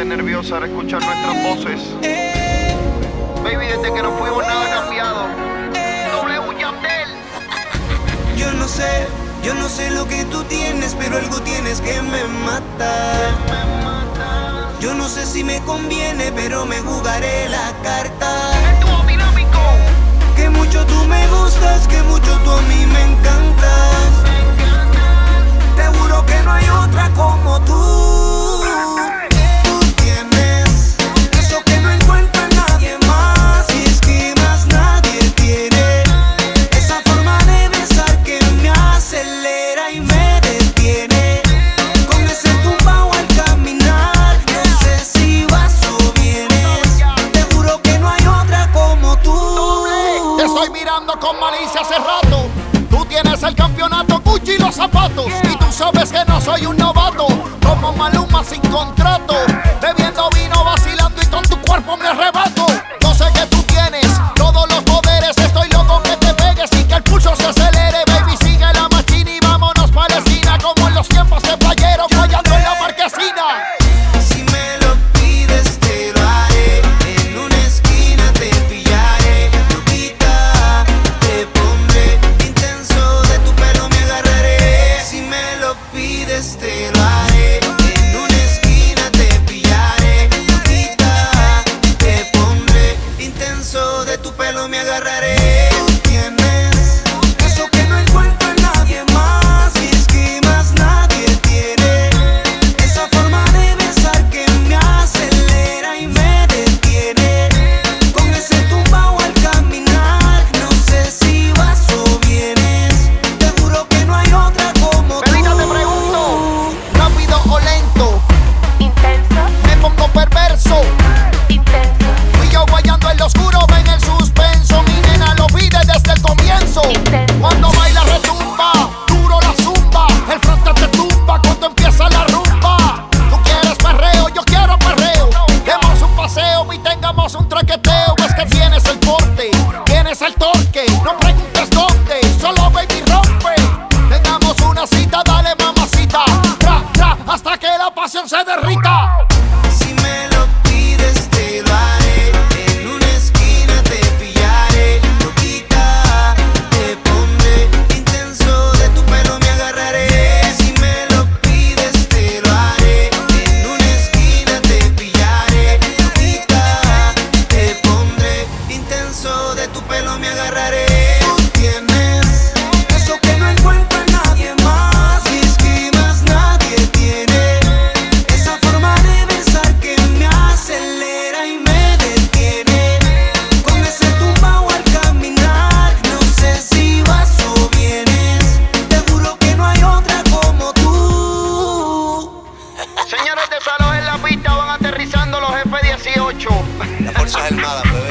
nerviosa al escuchar nuestras voces. Baby, desde que nos fuimos nada ha cambiado. W Yandel. Yo no sé lo que tú tienes, pero algo tienes que me mata. Yo no sé si me conviene, pero me jugaré la carta. El dúo dinámico. Que mucho tú me gustas, que mucho tú a mí me encantas. Te juro que no hay otra como tú. Tú tienes eso que no encuentra nadie más. Y es que más nadie tiene esa forma de besar que me acelera y me detiene. Con ese tumbao al caminar, no sé si vas o vienes. Te juro que no hay otra como tú. Te estoy mirando con malicia hace rato. Tú tienes el campeonato, Gucci y los zapatos. Y tú sabes que no soy un novato, como Maluma sin contrato. Bebiendo vino, vacilando y con tu cuerpo me arrebato. Yo sé que tú tienes todos los poderes. Estoy loco que te pegues y que el pulso se acelere. Baby, sigue la máquina y vámonos para la esquina, como en los tiempos de playero, fallando en la marquesina. Si me lo pides te lo haré. En una esquina te pillaré. Loquita, te pondré intenso. De tu pelo me agarraré. Si me lo pides te lo haré. En una esquina te pillaré. Loquita, te pondré intenso. De tu pelo me agarraré. Tú tienes eso que no encuentra nadie más. Y es que más nadie tiene esa forma de besar que me acelera y me detiene. Con ese tumbao al caminar, no sé si vas o vienes. Te juro que no hay otra como tú. Felita, te pregunto, ¿rápido o lento? Intenso, Me pongo perverso. intenso, Y yo guayando en lo oscuro, ven el suspenso. Mi nena lo pide desde el comienzo. intenso. Cuando baila retumba, duro la zumba. El frente te tumba cuando empieza la rumba. Tú quieres perreo, yo quiero perreo. Demos un paseo y tengamos un traqueteo. Es que tienes el porte, tienes el torque. No preguntes dónde, solo baby rompe. Tengamos una cita, dale mamacita. Tra, tra, hasta que la pasión se derrita. Si me lo pides te lo haré. En una esquina te pillaré. Loquita, te pondré intenso. De tu pelo me agarraré. Si me lo pides te lo haré. En una esquina te pillaré. Loquita, te pondré intenso. De tu pelo me agarraré. Tú tienes eso que no encuentra nadie más. Y es que más nadie tiene esa forma de besar que me acelera y me detiene. Con ese tumbao al caminar, no sé si vas o vienes. Te juro que no hay otra como tú. Señores de Salón en la pista, van aterrizando los F-18. Las Fuerzas Armadas, bebé.